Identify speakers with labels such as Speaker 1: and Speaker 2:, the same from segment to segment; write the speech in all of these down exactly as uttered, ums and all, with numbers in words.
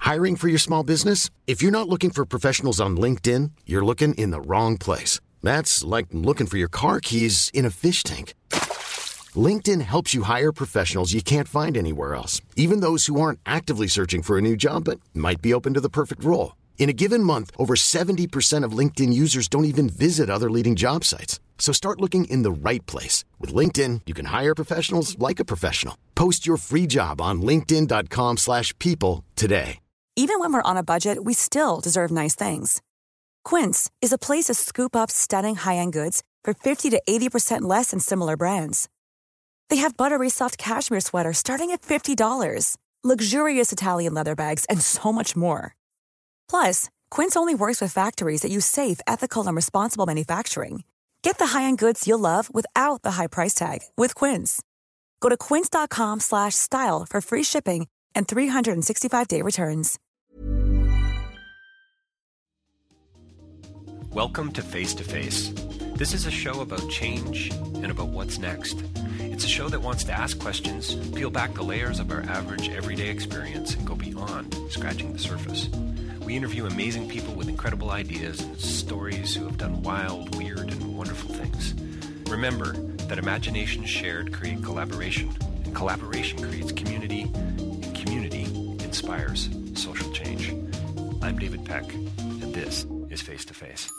Speaker 1: Hiring for your small business? If you're not looking for professionals on LinkedIn, you're looking in the wrong place. That's like looking for your car keys in a fish tank. LinkedIn helps you hire professionals you can't find anywhere else, even those who aren't actively searching for a new job but might be open to the perfect role. In a given month, over seventy percent of LinkedIn users don't even visit other leading job sites. So start looking in the right place. With LinkedIn, you can hire professionals like a professional. Post your free job on linkedin.com slash people today.
Speaker 2: Even when we're on a budget, we still deserve nice things. Quince is a place to scoop up stunning high-end goods for fifty to eighty percent less than similar brands. They have buttery soft cashmere sweaters starting at fifty dollars, luxurious Italian leather bags, and so much more. Plus, Quince only works with factories that use safe, ethical, and responsible manufacturing. Get the high-end goods you'll love without the high price tag with Quince. Go to quince.com slash style for free shipping and three sixty-five day returns.
Speaker 3: Welcome to Face to Face. This is a show about change and about what's next. It's a show that wants to ask questions, peel back the layers of our average everyday experience, and go beyond scratching the surface. We interview amazing people with incredible ideas and stories who have done wild, weird, and wonderful things. Remember that imagination shared creates collaboration, and collaboration creates community, and community inspires social change. I'm David Peck, and this is Face to Face.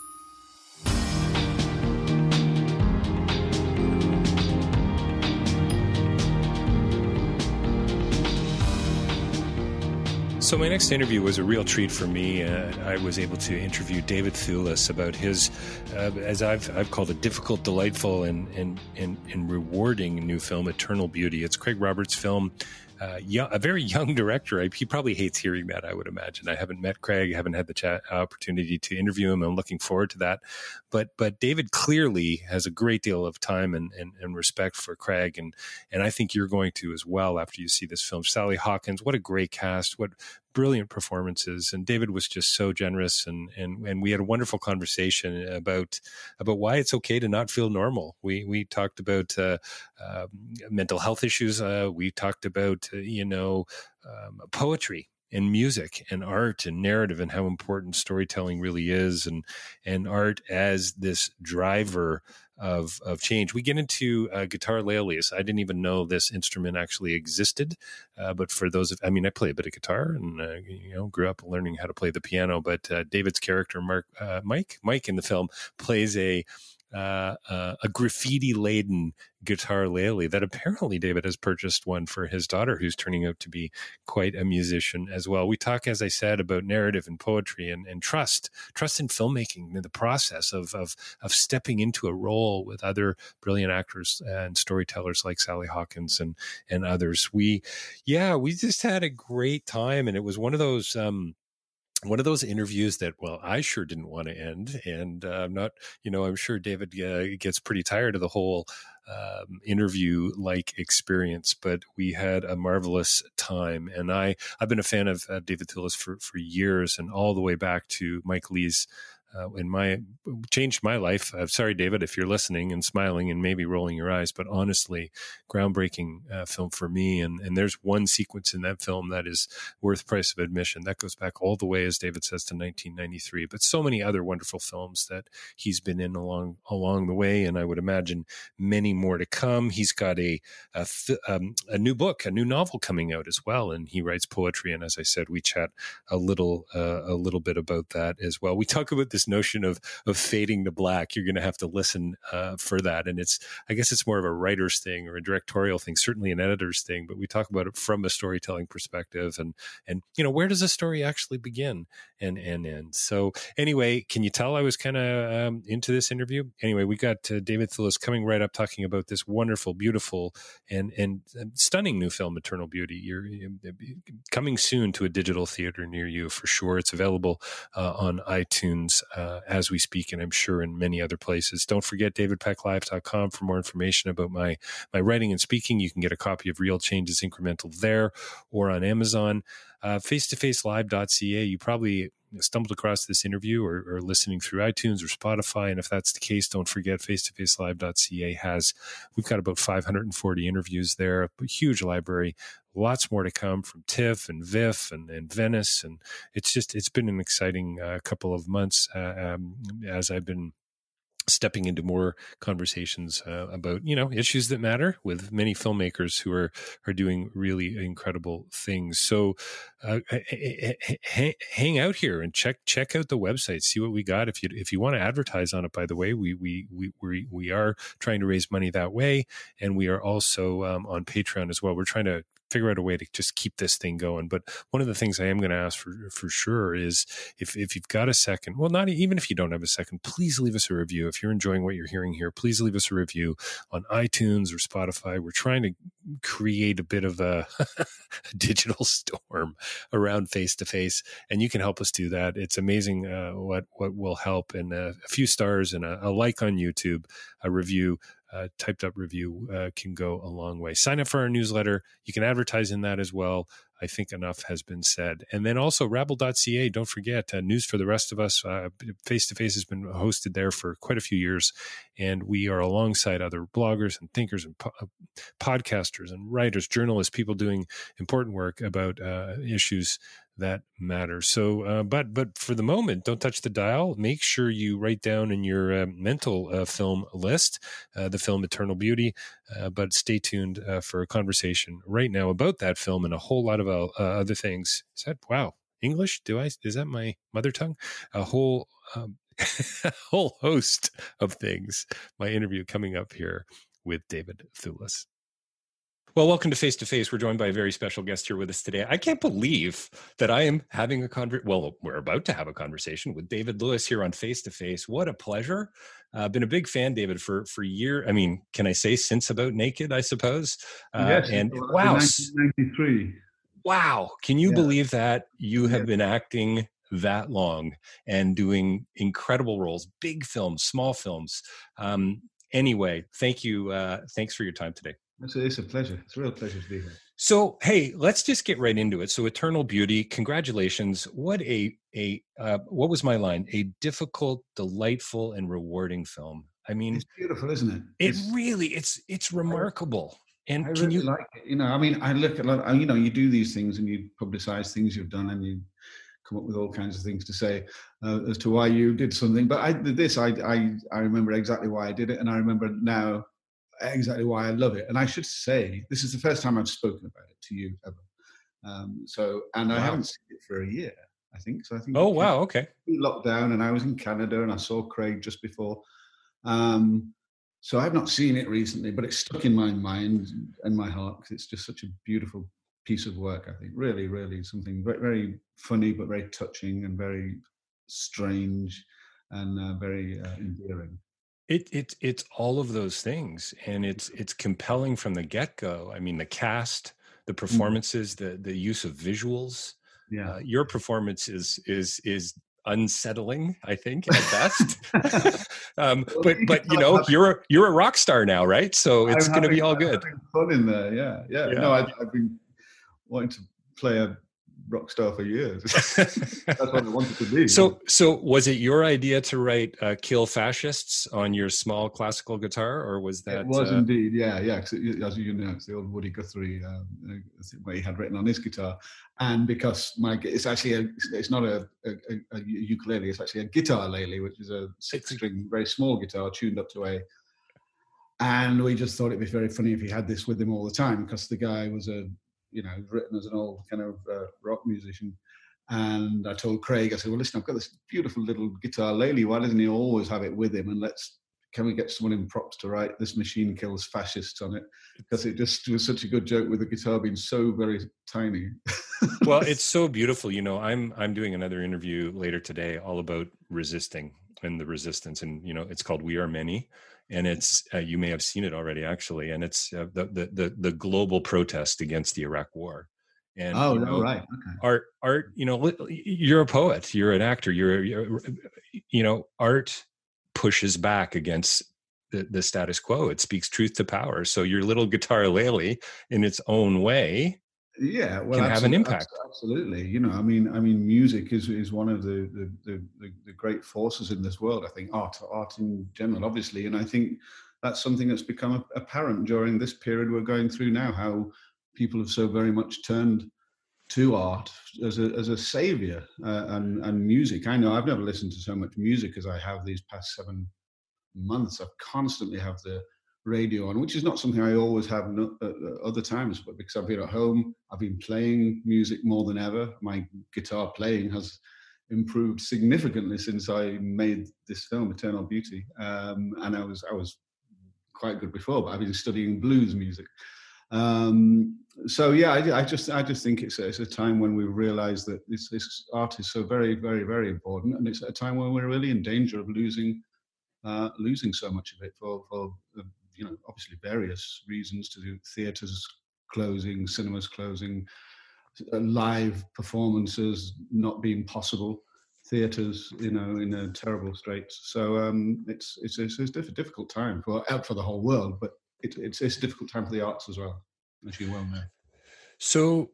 Speaker 3: So my next interview was a real treat for me. Uh, I was able to interview David Thewlis about his, uh, as I've I've called it, difficult, delightful, and and and, and rewarding new film, Eternal Beauty. It's Craig Roberts' film. Uh, young, a very young director. I, he probably hates hearing that, I would imagine. I haven't met Craig, haven't had the chat, opportunity to interview him. I'm looking forward to that. But but David clearly has a great deal of time and, and, and respect for Craig, and and I think you're going to as well after you see this film. Sally Hawkins, what a great cast, what brilliant performances, and David was just so generous, and and and we had a wonderful conversation about about why it's okay to not feel normal. We we talked about uh, uh, mental health issues. Uh, we talked about uh, you know um, poetry and music and art and narrative, and how important storytelling really is, and and art as this driver of of change. We get into uh, guitar lalias. I didn't even know this instrument actually existed, uh, but for those of, I mean, I play a bit of guitar, and uh, you know, grew up learning how to play the piano. But uh, David's character, Mark, uh, Mike, Mike in the film plays a uh, uh, a graffiti laden guitar lalie that apparently David has purchased one for his daughter, who's turning out to be quite a musician as well. We talk, as I said, about narrative and poetry, and, and trust, trust in filmmaking, the process of, of, of stepping into a role with other brilliant actors and storytellers like Sally Hawkins and, and others. We, yeah, we just had a great time, and it was one of those, um, one of those interviews that, well, I sure didn't want to end. And uh, I'm not, you know, I'm sure David uh, gets pretty tired of the whole um, interview-like experience, but we had a marvelous time. And I, I've been a fan of uh, David Thewlis for, for years, and all the way back to Mike Leigh's Uh, in my changed my life. I'm sorry, David, if you're listening and smiling and maybe rolling your eyes, but honestly, groundbreaking uh, film for me. And and there's one sequence in that film that is worth price of admission. That goes back all the way, as David says, to nineteen ninety-three. But so many other wonderful films that he's been in along along the way, and I would imagine many more to come. He's got a a, um, a new book, a new novel coming out as well, and he writes poetry. And as I said, we chat a little uh, a little bit about that as well. We talk about this notion of of fading to black. You're going to have to listen uh, for that, and it's I guess it's more of a writer's thing or a directorial thing, certainly an editor's thing. But we talk about it from a storytelling perspective, and and you know, where does a story actually begin and and end? So anyway, can you tell I was kind of um, into this interview? Anyway, we got uh, David Thewlis coming right up, talking about this wonderful, beautiful, and and stunning new film, Eternal Beauty. You're, you're coming soon to a digital theater near you for sure. It's available uh, on iTunes Uh, as we speak, and I'm sure in many other places. Don't forget david peck live dot com for more information about my my writing and speaking. You can get a copy of Real Change is Incremental there, or on Amazon. Uh, face to face live dot c a. You probably stumbled across this interview or, or listening through iTunes or Spotify, and if that's the case, don't forget face to face live dot c a has, we've got about five hundred forty interviews there, a huge library, lots more to come from TIFF and VIFF and, and Venice. And it's just, it's been an exciting uh, couple of months uh, um, as I've been stepping into more conversations uh, about, you know, issues that matter with many filmmakers who are are doing really incredible things. So uh, hang, hang out here and check check out the website, see what we got. If you if you want to advertise on it, by the way, we we we we, we are trying to raise money that way, and we are also um, on Patreon as well. We're trying to figure out a way to just keep this thing going. But one of the things I am going to ask for for sure is if if you've got a second, well, not even if you don't have a second, please leave us a review. If you're enjoying what you're hearing here, please leave us a review on iTunes or Spotify. We're trying to create a bit of a, a digital storm around Face to Face, and you can help us do that. It's amazing uh, what what will help, and uh, a few stars and a, a like on YouTube, a review. Uh, typed up review uh, can go a long way. Sign up for our newsletter. You can advertise in that as well. I think enough has been said. And then also rabble dot c a. Don't forget, uh, News for the Rest of Us. Uh, Face to Face has been hosted there for quite a few years. And we are alongside other bloggers and thinkers and po- podcasters and writers, journalists, people doing important work about uh, issues that matter. So, uh, but but for the moment, don't touch the dial. Make sure you write down in your uh, mental uh, film list uh, the film Eternal Beauty. Uh, but stay tuned uh, for a conversation right now about that film and a whole lot of uh, other things. Is that wow English? Do I is that my mother tongue? A whole um, whole host of things. My interview coming up here with David Thewlis. Well, welcome to Face to Face. We're joined by a very special guest here with us today. I can't believe that I am having a conver- well, we're about to have a conversation with David Lewis here on Face to Face. What a pleasure. I've uh, been a big fan, David, for for years. I mean, can I say since About Naked, I suppose? Uh,
Speaker 4: yes.
Speaker 3: And
Speaker 4: well,
Speaker 3: wow.
Speaker 4: nineteen ninety-three.
Speaker 3: Wow. Can you
Speaker 4: yeah.
Speaker 3: believe that you have
Speaker 4: yeah.
Speaker 3: been acting that long and doing incredible roles, big films, small films. Um, anyway, thank you. Uh, thanks for your time today.
Speaker 4: It's a, it's a pleasure. It's a real pleasure to be here.
Speaker 3: So, hey, let's just get right into it. So, Eternal Beauty, congratulations. What a, a uh, what was my line? A difficult, delightful, and rewarding film. I mean,
Speaker 4: it's beautiful, isn't it?
Speaker 3: It
Speaker 4: it's,
Speaker 3: really, it's it's remarkable. And
Speaker 4: I
Speaker 3: can
Speaker 4: really
Speaker 3: you
Speaker 4: like it. You know, I mean, I look at, you know, you do these things and you publicize things you've done and you come up with all kinds of things to say uh, as to why you did something. But I did this, I, I, I remember exactly why I did it. And I remember now exactly why I love it. And I should say, this is the first time I've spoken about it to you ever. Um, so, and I
Speaker 3: wow.
Speaker 4: haven't seen it for a year, I think. So I think.
Speaker 3: Oh, wow. Okay.
Speaker 4: Lockdown, and I was in Canada and I saw Craig just before. Um, so I've not seen it recently, but it's stuck in my mind and my heart because it's just such a beautiful piece of work, I think. Really, really something very, very funny, but very touching and very strange and uh, very uh, endearing.
Speaker 3: It it it's all of those things, and it's it's compelling from the get-go. I mean, the cast, the performances, mm. the the use of visuals.
Speaker 4: Yeah,
Speaker 3: uh, your performance is is is unsettling, I think, at best. um, but but you know, you're a, you're a rock star now, right? So it's going to be all good.
Speaker 4: I'm fun in there, yeah, yeah. yeah. No, I, I've been wanting to play a rock star for years. That's what I wanted to be.
Speaker 3: So, so was it your idea to write uh, "Kill Fascists" on your small classical guitar, or was that?
Speaker 4: It was
Speaker 3: uh...
Speaker 4: indeed, yeah, yeah. As you know, it's the old Woody Guthrie um, where he had written on his guitar, and because my it's actually a, it's not a, a, a ukulele, it's actually a guitar-lele, which is a six-string, very small guitar tuned up to A. And we just thought it'd be very funny if he had this with him all the time, because the guy was a you know, written as an old kind of uh, rock musician. And I told Craig, I said, well, listen, I've got this beautiful little guitar lele. Why doesn't he always have it with him? And let's, can we get someone in props to write "This Machine Kills Fascists" on it? Because it just was such a good joke with the guitar being so very tiny.
Speaker 3: Well, it's so beautiful. You know, I'm, I'm doing another interview later today all about resisting and the resistance. And, you know, it's called "We Are Many." And it's, uh, you may have seen it already, actually. And it's uh, the, the, the, the global protest against the Iraq war. And,
Speaker 4: oh,
Speaker 3: you know,
Speaker 4: right. Okay.
Speaker 3: Art, art, you know, you're a poet, you're an actor, you're, you're you know, art pushes back against the, the status quo. It speaks truth to power. So your little guitar lele in its own way,
Speaker 4: yeah, well,
Speaker 3: can have an impact.
Speaker 4: Absolutely. You know, I mean, I mean, music is, is one of the, the, the, the great forces in this world. I think art, art in general, obviously. And I think that's something that's become apparent during this period we're going through now, how people have so very much turned to art as a as a savior uh, and and music. I know I've never listened to so much music as I have these past seven months. I constantly have the radio on, which is not something I always have no, uh, other times, but because I've been at home, I've been playing music more than ever. My guitar playing has improved significantly since I made this film, Eternal Beauty, um, and I was I was quite good before, but I've been studying blues music. Um, so yeah, I, I just I just think it's a, it's a time when we realise that this, this art is so very very very important, and it's at a time when we're really in danger of losing uh, losing so much of it for for. Uh, you know, obviously various reasons to do theatres closing, cinemas closing, live performances not being possible, theatres, you know, in a terrible straits. So um, it's it's it's a difficult time for out for the whole world, but it, it's it's a difficult time for the arts as well, as you well know.
Speaker 3: So.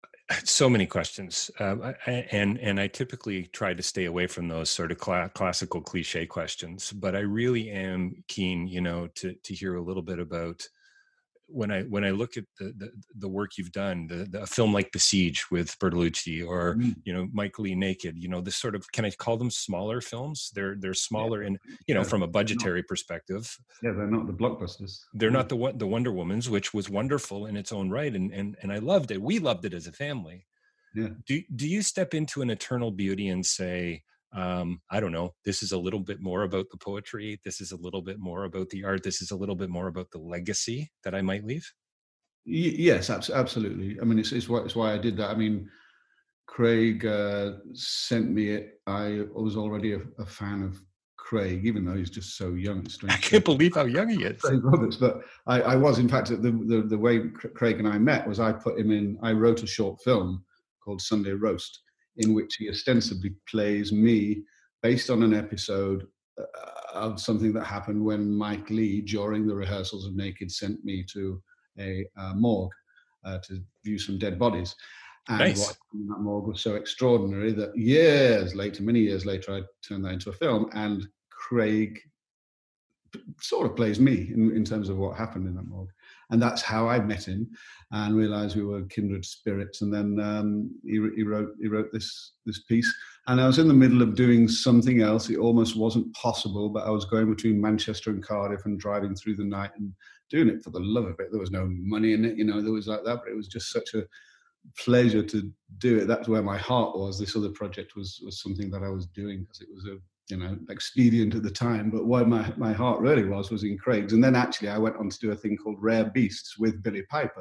Speaker 3: So many questions, um, I, and and I typically try to stay away from those sort of cl- classical cliche questions. But I really am keen, you know, to to hear a little bit about when I when I look at the the, the work you've done, the, the a film like Besiege with Bertolucci, or mm. you know, Michael Lee Naked. You know, this sort of, can I call them smaller films? They're they're smaller yeah. in you know yeah, from a budgetary perspective.
Speaker 4: Yeah, they're not the blockbusters.
Speaker 3: They're not the the Wonder Womans, which was wonderful in its own right, and and and I loved it. We loved it as a family.
Speaker 4: Yeah.
Speaker 3: Do do you step into an Eternal Beauty and say, um, I don't know, this is a little bit more about the poetry, this is a little bit more about the art, this is a little bit more about the legacy that I might leave?
Speaker 4: Y- yes, absolutely. I mean, it's, it's, why, it's why I did that. I mean, Craig uh, sent me it. I was already a, a fan of Craig, even though he's just so young. It's
Speaker 3: I can't believe how young he is.
Speaker 4: Craig Roberts, but I, I was, in fact, the, the, the way Craig and I met was I put him in, I wrote a short film called Sunday Roast, in which he ostensibly plays me based on an episode uh, of something that happened when Mike Leigh, during the rehearsals of Naked, sent me to a uh, morgue uh, to view some dead bodies. And
Speaker 3: nice.
Speaker 4: What happened in that morgue was so extraordinary that years later, many years later, I turned that into a film, and Craig sort of plays me in, in terms of what happened in that morgue. And that's how I met him and realized we were kindred spirits. And then um, he, he wrote he wrote this this piece. And I was in the middle of doing something else. It almost wasn't possible, but I was going between Manchester and Cardiff and driving through the night and doing it for the love of it. There was no money in it, you know, there was like that, but it was just such a pleasure to do it. That's where my heart was. This other project was, was something that I was doing because it was a you know, expedient at the time, but where my, my heart really was, was in Craig's. And then actually I went on to do a thing called Rare Beasts with Billie Piper,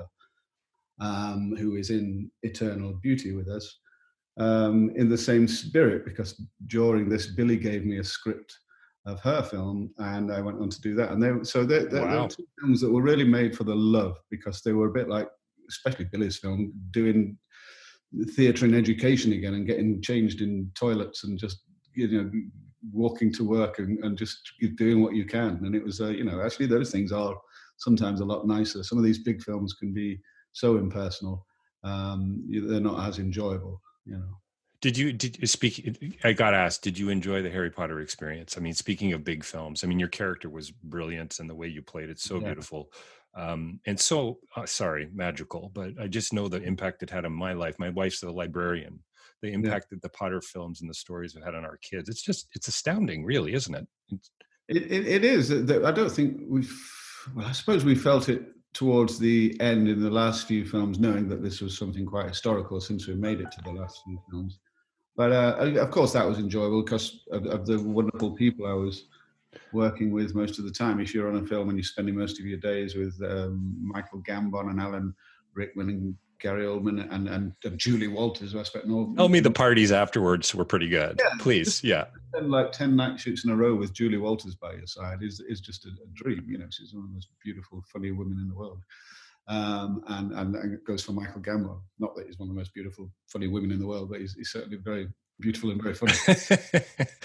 Speaker 4: um, who is in Eternal Beauty with us, um, in the same spirit, because during this, Billie gave me a script of her film, and I went on to do that. And they, so they, they, wow. they were two films that were really made for the love, because they were a bit like, especially Billie's film, doing theatre and education again and getting changed in toilets and just, you know, walking to work and, and just doing what you can. And it was, uh, you know, actually those things are sometimes a lot nicer. Some of these big films can be so impersonal. Um, they're not as enjoyable, you know.
Speaker 3: Did you, did you speak, I got asked, did you enjoy the Harry Potter experience? I mean, speaking of big films, I mean, your character was brilliant and the way you played it, so yeah. beautiful. Um, and so, uh, sorry, magical, but I just know the impact it had on my life. My wife's a librarian. The impact yeah. that the Potter films and the stories have had on our kids. It's just, it's astounding, really, isn't it?
Speaker 4: It, it, it is. I don't think we've, well, I suppose we felt it towards the end in the last few films, knowing that this was something quite historical since we made it to the last few films. But uh, of course that was enjoyable because of, of the wonderful people I was working with most of the time. If you're on a film and you're spending most of your days with um, Michael Gambon and Alan Rickman and Gary Oldman and, and, and Julie Walters, who I spent all.
Speaker 3: Tell me the parties afterwards were pretty good. Yeah, please, yeah.
Speaker 4: Like ten night shoots in a row with Julie Walters by your side is is just a, a dream. You know, she's one of the most beautiful, funny women in the world. Um, and, and and it goes for Michael Gambon. Not that he's one of the most beautiful, funny women in the world, but he's, he's certainly very beautiful and very funny.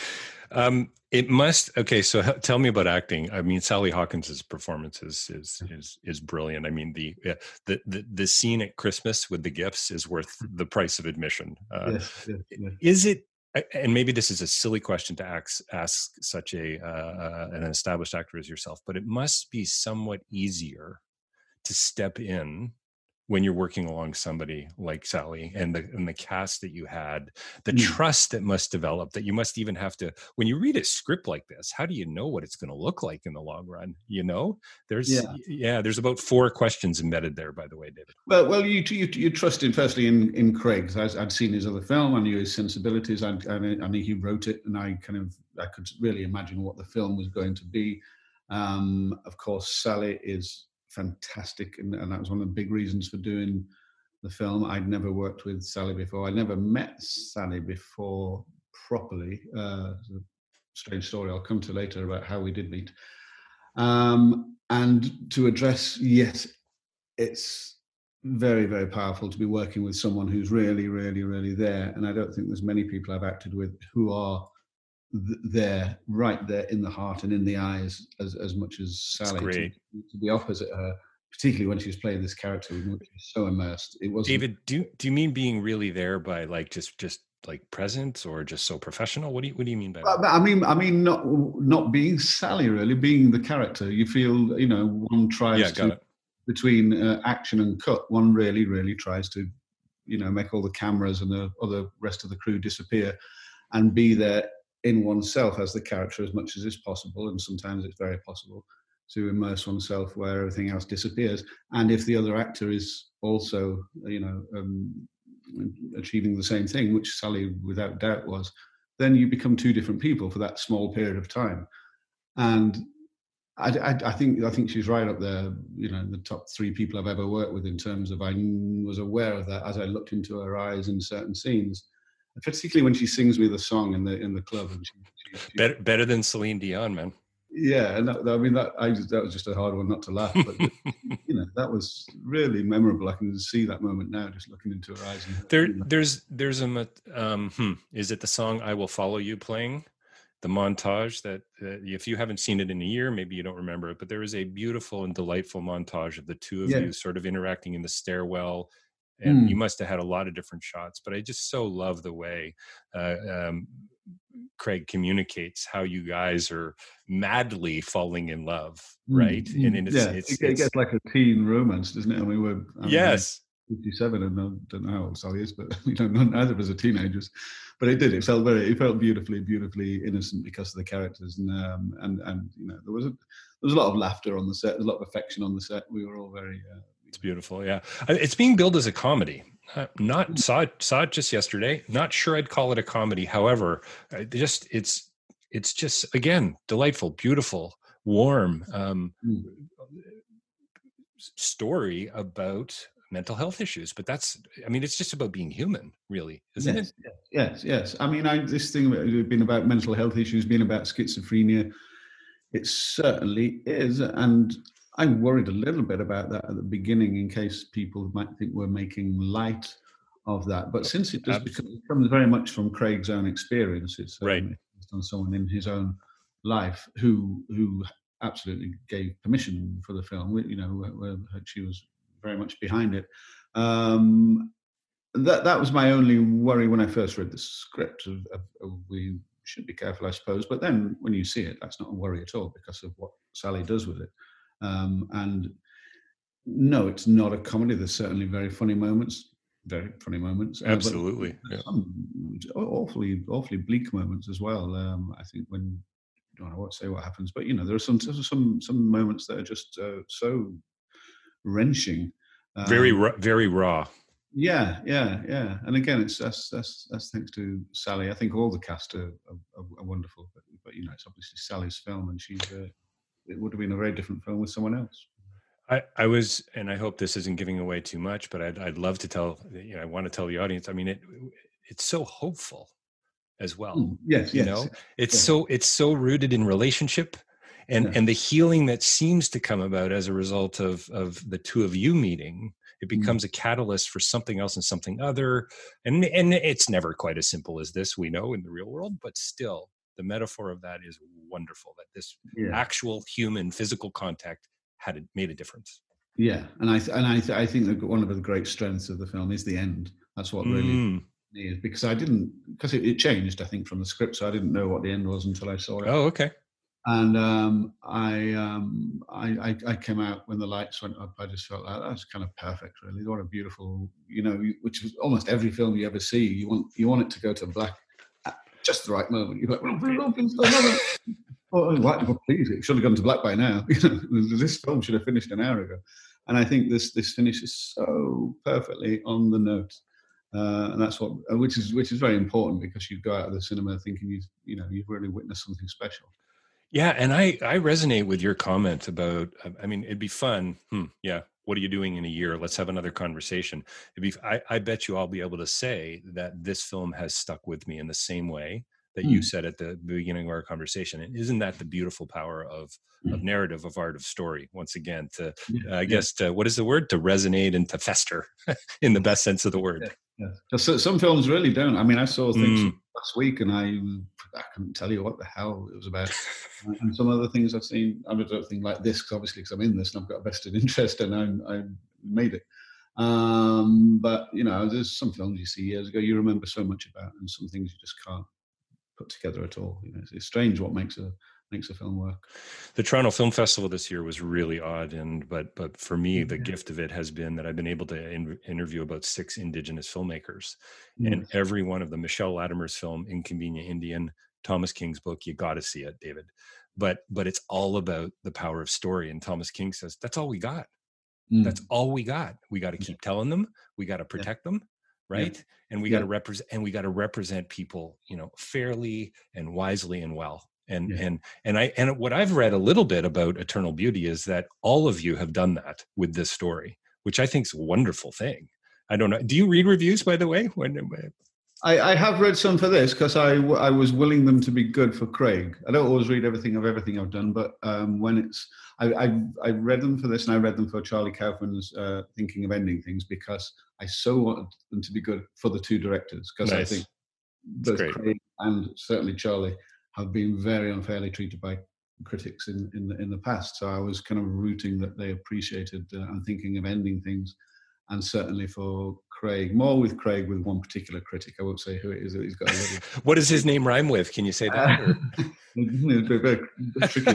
Speaker 3: um, it must. Okay, so h- tell me about acting. I mean, Sally Hawkins's performance is is is, is brilliant. I mean, the, uh, the the the scene at Christmas with the gifts is worth the price of admission. Uh, yes, yes, yes. Is it? And maybe this is a silly question to ask, ask such a uh, uh, an established actor as yourself, but it must be somewhat easier to step in when you're working along somebody like Sally and the and the cast that you had, the
Speaker 4: Mm.
Speaker 3: trust that must develop, that you must even have to, when you read a script like this, how do you know what it's going to look like in the long run? You know, there's,
Speaker 4: Yeah.
Speaker 3: yeah, there's about four questions embedded there, by the way, David.
Speaker 4: Well, well, you you, you trusted firstly in in Craig. I'd, I'd seen his other film. I knew his sensibilities. I, I, I knew he wrote it, and I kind of I could really imagine what the film was going to be. Um, of course, Sally is fantastic, and, and that was one of the big reasons for doing the film. I'd never worked with Sally before. I never met Sally before properly. Uh, it's a strange story I'll come to later about how we did meet. Um, and to address, yes, it's very, very powerful to be working with someone who's really, really, really there. And I don't think there's many people I've acted with who are th- there, right there in the heart and in the eyes as, as much as Sally.
Speaker 3: That's great.
Speaker 4: To, to be opposite her, particularly when she was playing this character, in which she was so immersed. It was
Speaker 3: David, do do you mean being really there by like just just like present, or just so professional? What do you what do you mean by that?
Speaker 4: I mean, I mean, not not being Sally, really, being the character. You feel, you know, one tries
Speaker 3: Yeah,
Speaker 4: to
Speaker 3: got it.
Speaker 4: between uh, action and cut. One really, really tries to, you know, make all the cameras and the other rest of the crew disappear, and be there in oneself as the character as much as is possible. And sometimes it's very possible to immerse oneself where everything else disappears. And if the other actor is also, you know, um, achieving the same thing, which Sally without doubt was, then you become two different people for that small period of time. And I, I, I think I think she's right up there, you know, the top three people I've ever worked with in terms of, I was aware of that as I looked into her eyes in certain scenes, particularly when she sings me the song in the in the club. And she, she, she,
Speaker 3: Better better than Celine Dion, man.
Speaker 4: Yeah, and that, I mean that I just, that was just a hard one not to laugh, but you know, that was really memorable. I can see that moment now, just looking into her eyes. And her,
Speaker 3: There
Speaker 4: you know.
Speaker 3: there's there's a um hmm, is it the song "I Will Follow You" playing? The montage that uh, if you haven't seen it in a year, maybe you don't remember it, but there is a beautiful and delightful montage of the two of
Speaker 4: Yeah.
Speaker 3: you sort of interacting in the stairwell. And
Speaker 4: Mm.
Speaker 3: you must have had a lot of different shots, but I just so love the way uh, um, Craig communicates how you guys are madly falling in love, right?
Speaker 4: Mm,
Speaker 3: And, and it's,
Speaker 4: yeah,
Speaker 3: it's,
Speaker 4: it, it
Speaker 3: it's
Speaker 4: gets like a teen romance, doesn't it? I mean, we're I mean,
Speaker 3: yes,
Speaker 4: fifty-seven, and I don't know how old Sally is, but you know, neither of us are teenagers. But it did. It felt very. It felt beautifully, beautifully innocent because of the characters, and um, and and you know, there was a there was a lot of laughter on the set. There's a lot of affection on the set. We were all very. Uh,
Speaker 3: it's beautiful. Yeah, it's being billed as a comedy. Uh, not saw it, saw it just yesterday. Not sure I'd call it a comedy. However, I just it's it's just again delightful, beautiful, warm um,
Speaker 4: mm.
Speaker 3: story about mental health issues. But that's, I mean, it's just about being human, really, isn't
Speaker 4: yes,
Speaker 3: it?
Speaker 4: Yes, yes. I mean, I, this thing has been about mental health issues, been about schizophrenia. It certainly is, and I worried a little bit about that at the beginning, in case people might think we're making light of that. But since it does become, it comes very much from Craig's own experience, it's um,
Speaker 3: right.
Speaker 4: based on someone in his own life who who absolutely gave permission for the film. You know, where, where she was very much behind it. Um, that that was my only worry when I first read the script. Of, of, of we should be careful, I suppose. But then when you see it, that's not a worry at all because of what Sally does with it. Um, and no, it's not a comedy. There's certainly very funny moments, very funny moments.
Speaker 3: Absolutely.
Speaker 4: Uh,
Speaker 3: yeah.
Speaker 4: Some awfully, awfully bleak moments as well. Um, I think when, I don't know what say what happens, but you know, there are some some some moments that are just uh, so wrenching. Um,
Speaker 3: very, very raw.
Speaker 4: Yeah, yeah, yeah. And again, it's that's that's that's thanks to Sally. I think all the cast are, are, are wonderful, but but you know, it's obviously Sally's film, and she's. Uh, it would have been a very different film with someone else.
Speaker 3: I, I was, and I hope this isn't giving away too much, but I'd, I'd love to tell, you know, I want to tell the audience, I mean, it, it's so hopeful as well.
Speaker 4: Mm, yes,
Speaker 3: you
Speaker 4: yes.
Speaker 3: know, it's
Speaker 4: yes.
Speaker 3: so, it's so rooted in relationship and,
Speaker 4: yeah.
Speaker 3: and the healing that seems to come about as a result of, of the two of you meeting. It becomes mm. a catalyst for something else and something other. And, and it's never quite as simple as this, we know, in the real world, but still the metaphor of that is wonderful, that this yeah. actual human physical contact had a, made a difference.
Speaker 4: Yeah, and I th- and I th- I think that one of the great strengths of the film is the end. That's what really
Speaker 3: mm.
Speaker 4: is, because I didn't because it, it changed. I think from the script, so I didn't know what the end was until I saw it.
Speaker 3: Oh, okay.
Speaker 4: And um, I, um, I, I I came out when the lights went up. I just felt like that's kind of perfect, really. What a beautiful, you know, which is almost every film you ever see. You want you want it to go to black at just the right moment. You're like, well, please, please, please, oh, well, please, it should have gone to black by now. You know, this film should have finished an hour ago. And I think this this finishes so perfectly on the note. Uh, and that's what, which is which is very important, because you go out of the cinema thinking you've you know you've really witnessed something special.
Speaker 3: Yeah, and I, I resonate with your comment about, I mean, it'd be fun. Hmm, yeah, what are you doing in a year? Let's have another conversation. It'd be, I, I bet you I'll be able to say that this film has stuck with me in the same way that you said at the beginning of our conversation. And isn't that the beautiful power of, of narrative, of art, of story? Once again, to, uh, I guess, to, what is the word? To resonate and to fester in the best sense of the word.
Speaker 4: Yeah. Yeah. Some films really don't. I mean, I saw things mm. last week and I I couldn't tell you what the hell it was about. And some other things I've seen, I don't think like this, cause obviously because I'm in this and I've got a vested interest and I, I made it. Um, but, you know, there's some films you see years ago you remember so much about, and some things you just can't put together at all. You know, it's, it's strange what makes a makes a film work.
Speaker 3: The Toronto Film Festival this year was really odd, and but but for me, the yeah. gift of it has been that I've been able to in, interview about six Indigenous filmmakers, yes. and every one of them. Michelle Latimer's film Inconvenient Indian, Thomas King's book, you got to see it, David. But but it's all about the power of story, and Thomas King says that's all we got. Mm. That's all we got. We got to keep telling them. We got to protect yeah. them. Right. Yeah. And we yeah. got to represent, and we got to represent people, you know, fairly and wisely and well. And, yeah. and, and I, and what I've read a little bit about Eternal Beauty is that all of you have done that with this story, which I think is a wonderful thing. I don't know. Do you read reviews, by the way? When
Speaker 4: I, I have read some for this, because I, I was willing them to be good for Craig. I don't always read everything of everything I've done, but um, when it's, I, I, I read them for this, and I read them for Charlie Kaufman's uh, Thinking of Ending Things, because I so wanted them to be good for the two directors, because nice. I think both Craig and certainly Charlie have been very unfairly treated by critics in, in, the, in the past. So I was kind of rooting that they appreciated uh, and Thinking of Ending Things. And certainly for Craig, more with Craig, with one particular critic. I won't say who it is. He's got a little.
Speaker 3: What does his name rhyme with? Can you say that?
Speaker 4: Uh, it's very, very tricky.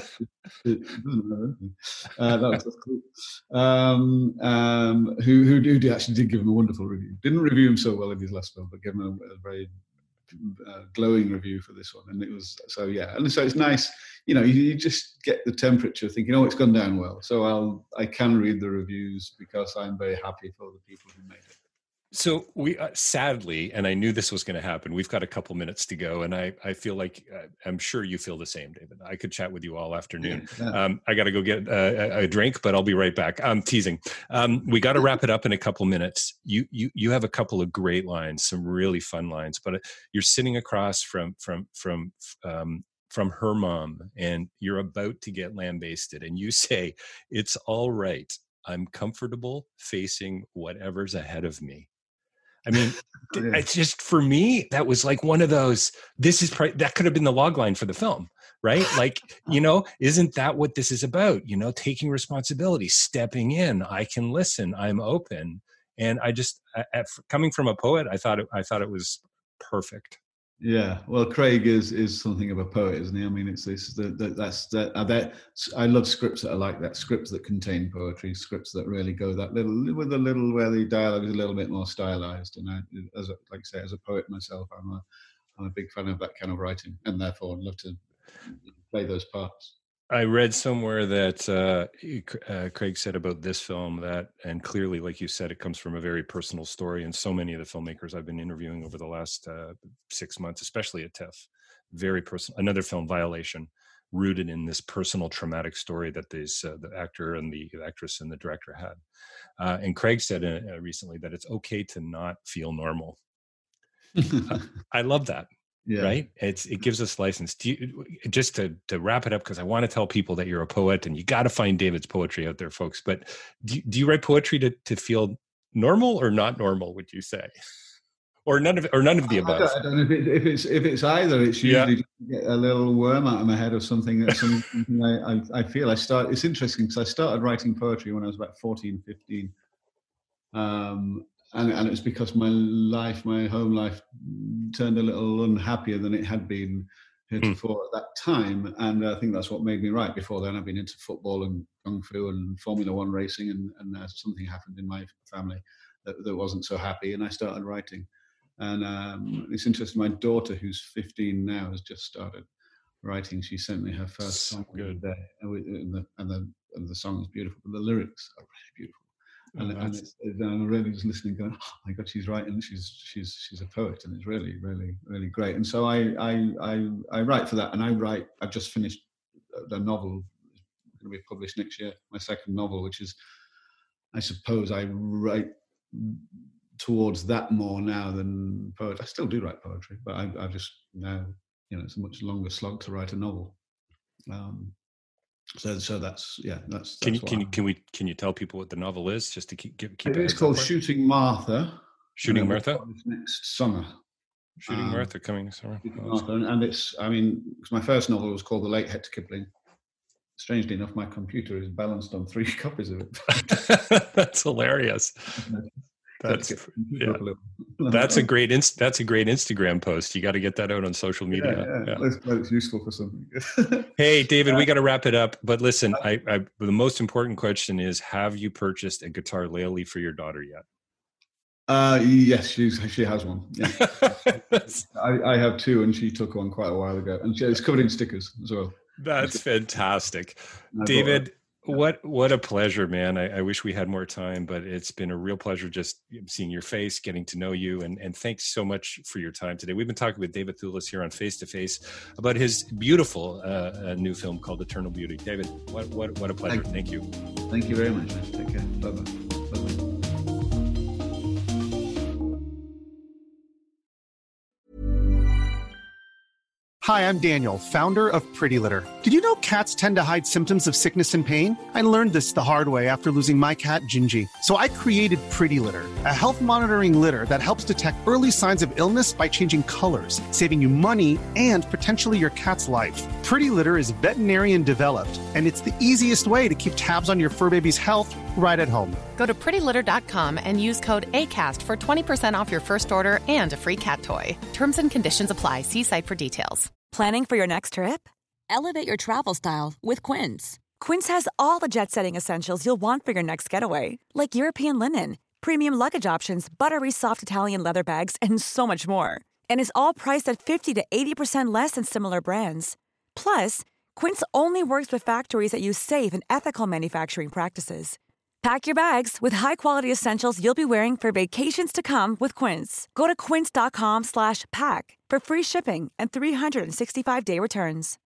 Speaker 4: uh, that was cool. Um, um, who, who, who actually did give him a wonderful review. Didn't review him so well in his last film, but gave him a, a very uh, glowing review for this one. And it was, so yeah. And so it's nice, you know, you, you just get the temperature thinking, oh, it's gone down well. So I'll, I can read the reviews because I'm very happy for the people who made it.
Speaker 3: So we, uh, sadly, and I knew this was going to happen, we've got a couple minutes to go. And I, I feel like, uh, I'm sure you feel the same, David. I could chat with you all afternoon. Yeah, yeah. Um, I got to go get a, a drink, but I'll be right back. I'm teasing. Um, we got to wrap it up in a couple minutes. You, you, you have a couple of great lines, some really fun lines, but you're sitting across from, from, from, um, from her mom, and you're about to get lambasted, and you say, "It's all right. I'm comfortable facing whatever's ahead of me." I mean, it's just, for me, that was like one of those, this is, that could have been the log line for the film, right? Like, you know, isn't that what this is about? You know, taking responsibility, stepping in, I can listen, I'm open. And I just, at, coming from a poet, I thought it, I thought it was perfect.
Speaker 4: Yeah, well, Craig is is something of a poet, isn't he? I mean, it's this that that that's that. I bet I love scripts that are like that. Scripts that contain poetry. Scripts that really go that little with a little where the dialogue is a little bit more stylized. And I, as a, like I say, as a poet myself, I'm a I'm a big fan of that kind of writing, and therefore I'd love to play those parts.
Speaker 3: I read somewhere that uh, uh, Craig said about this film that, and clearly, like you said, it comes from a very personal story. And so many of the filmmakers I've been interviewing over the last uh, six months, especially at TIFF, very personal. Another film, Violation, rooted in this personal traumatic story that this, uh, the actor and the actress and the director had. Uh, and Craig said uh, recently that it's okay to not feel normal. uh, I love that. Yeah. Right. It's, it gives us license. Do you, just to, to wrap it up, because I want to tell people that you're a poet, and you got to find David's poetry out there, folks. But do, do you write poetry to, to feel normal or not normal, would you say? Or none of or none of the above?
Speaker 4: I don't, I don't know if, it, if it's if it's either. It's usually yeah. get a little worm out of my head or something. That something I, I, I feel I start. It's interesting because I started writing poetry when I was about fourteen, fifteen. Um, And, and it was because my life, my home life, turned a little unhappier than it had been heretofore mm. at that time. And I think that's what made me write. Before then, I've been into football and kung fu and Formula One racing, and, and uh, something happened in my family that, that wasn't so happy, and I started writing. And um, it's interesting, my daughter, who's fifteen now, has just started writing. She sent me her first song the other day, and the, and, the, and the song is beautiful, but the lyrics are really beautiful. And, oh, and, it's, and I'm really just listening, going, "Oh my God, she's writing. She's she's she's a poet, and it's really, really, really great." And so I I I, I write for that, and I write. I've just finished the novel, going to be published next year. My second novel, which is, I suppose, I write towards that more now than poetry. I still do write poetry, but I, I just now, you know, it's a much longer slog to write a novel. Um, So, so that's yeah. That's, that's
Speaker 3: can you can you, can we can you tell people what the novel is, just to keep keep? keep
Speaker 4: it's called Shooting Martha.
Speaker 3: Shooting Martha.
Speaker 4: Next summer.
Speaker 3: Shooting um, Martha coming this summer.
Speaker 4: Oh, Martha, and, and it's I mean, because my first novel was called The Late Hector Kipling. Strangely enough, my computer is balanced on three copies of it.
Speaker 3: That's hilarious. That's yeah. that's a great inst- that's a great Instagram post. You got to get that out on social media.
Speaker 4: Yeah, yeah. Yeah. It's, it's useful for something.
Speaker 3: Hey, David, we got to wrap it up. But listen, I, I the most important question is: have you purchased a guitar ukulele for your daughter yet?
Speaker 4: Uh, yes, she's she has one. Yeah. I, I have two, and she took one quite a while ago, and she, it's covered in stickers as well.
Speaker 3: That's fantastic, David. What what a pleasure, man. I, I wish we had more time, but it's been a real pleasure just seeing your face, getting to know you, and, and thanks so much for your time today. We've been talking with David Thewlis here on Face to Face about his beautiful uh, new film called Eternal Beauty. David, what what what a pleasure. Thank you.
Speaker 4: Thank you, Thank you very much, man. Take care. Bye-bye. Bye-bye.
Speaker 5: Hi, I'm Daniel, founder of Pretty Litter. Did you know cats tend to hide symptoms of sickness and pain? I learned this the hard way after losing my cat, Gingy. So I created Pretty Litter, a health monitoring litter that helps detect early signs of illness by changing colors, saving you money and potentially your cat's life. Pretty Litter is veterinarian developed, and it's the easiest way to keep tabs on your fur baby's health right at home.
Speaker 6: Go to pretty litter dot com and use code ACAST for twenty percent off your first order and a free cat toy. Terms and conditions apply. See site for details.
Speaker 2: Planning for your next trip?
Speaker 7: Elevate your travel style with Quince.
Speaker 2: Quince has all the jet-setting essentials you'll want for your next getaway, like European linen, premium luggage options, buttery soft Italian leather bags, and so much more. And is all priced at fifty to eighty percent less than similar brands. Plus, Quince only works with factories that use safe and ethical manufacturing practices. Pack your bags with high-quality essentials you'll be wearing for vacations to come with Quince. Go to quince dot com slash pack for free shipping and three sixty-five day returns.